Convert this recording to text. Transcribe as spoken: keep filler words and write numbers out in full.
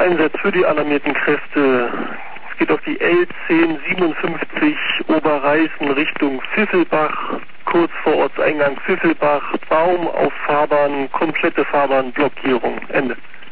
Einsatz für die alarmierten Kräfte. Es geht auf die L zehn siebenundfünfzig Oberreißen Richtung Pfiffelbach, kurz vor Ortseingang Pfiffelbach, Baum auf Fahrbahn, komplette Fahrbahnblockierung. Ende.